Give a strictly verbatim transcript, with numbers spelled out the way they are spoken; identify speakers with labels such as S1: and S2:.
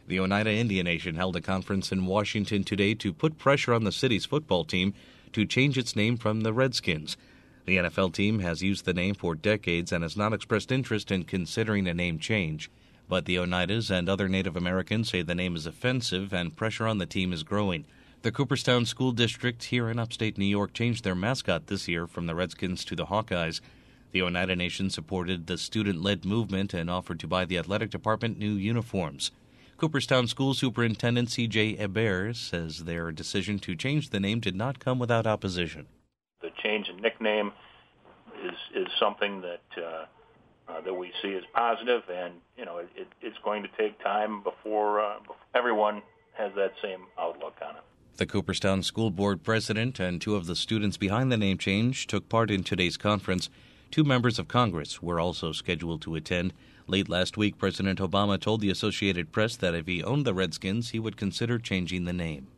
S1: The Oneida Indian Nation held a conference in Washington today to put pressure on the city's football team to change its name from the Redskins. The N F L team has used the name for decades and has not expressed interest in considering a name change. But the Oneidas and other Native Americans say the name is offensive and pressure on the team is growing. The Cooperstown School District here in upstate New York changed their mascot this year from the Redskins to the Hawkeyes. The Oneida Nation supported the student-led movement and offered to buy the athletic department new uniforms. Cooperstown School Superintendent C J Hebert says their decision to change the name did not come without opposition.
S2: The change in nickname is is something that uh, uh, that we see as positive, and you know it, it, it's going to take time before, uh, before everyone has that same outlook on it.
S1: The Cooperstown School Board president and two of the students behind the name change took part in today's conference. Two members of Congress were also scheduled to attend. Late last week, President Obama told the Associated Press that if he owned the Redskins, he would consider changing the name.